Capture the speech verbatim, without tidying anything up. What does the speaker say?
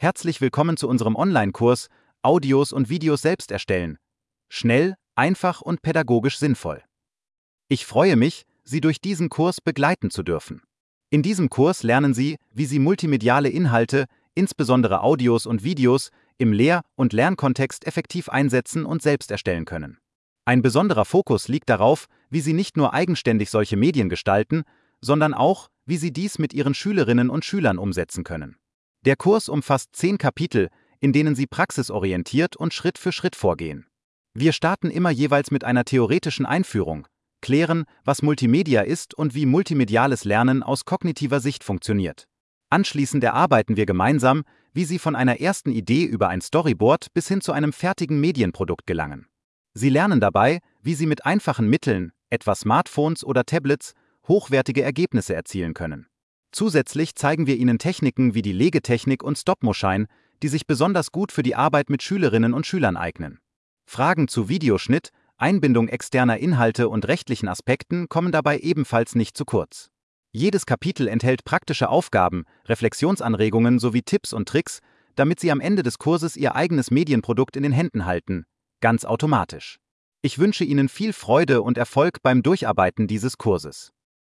Herzlich willkommen zu unserem Online-Kurs Audios und Videos selbst erstellen. Schnell, einfach und pädagogisch sinnvoll. Ich freue mich, Sie durch diesen Kurs begleiten zu dürfen. In diesem Kurs lernen Sie, wie Sie multimediale Inhalte, insbesondere Audios und Videos, im Lehr- und Lernkontext effektiv einsetzen und selbst erstellen können. Ein besonderer Fokus liegt darauf, wie Sie nicht nur eigenständig solche Medien gestalten, sondern auch, wie Sie dies mit Ihren Schülerinnen und Schülern umsetzen können. Der Kurs umfasst zehn Kapitel, in denen Sie praxisorientiert und Schritt für Schritt vorgehen. Wir starten immer jeweils mit einer theoretischen Einführung, klären, was Multimedia ist und wie multimediales Lernen aus kognitiver Sicht funktioniert. Anschließend erarbeiten wir gemeinsam, wie Sie von einer ersten Idee über ein Storyboard bis hin zu einem fertigen Medienprodukt gelangen. Sie lernen dabei, wie Sie mit einfachen Mitteln, etwa Smartphones oder Tablets, hochwertige Ergebnisse erzielen können. Zusätzlich zeigen wir Ihnen Techniken wie die Legetechnik und Stop-Motion, die sich besonders gut für die Arbeit mit Schülerinnen und Schülern eignen. Fragen zu Videoschnitt, Einbindung externer Inhalte und rechtlichen Aspekten kommen dabei ebenfalls nicht zu kurz. Jedes Kapitel enthält praktische Aufgaben, Reflexionsanregungen sowie Tipps und Tricks, damit Sie am Ende des Kurses Ihr eigenes Medienprodukt in den Händen halten, ganz automatisch. Ich wünsche Ihnen viel Freude und Erfolg beim Durcharbeiten dieses Kurses.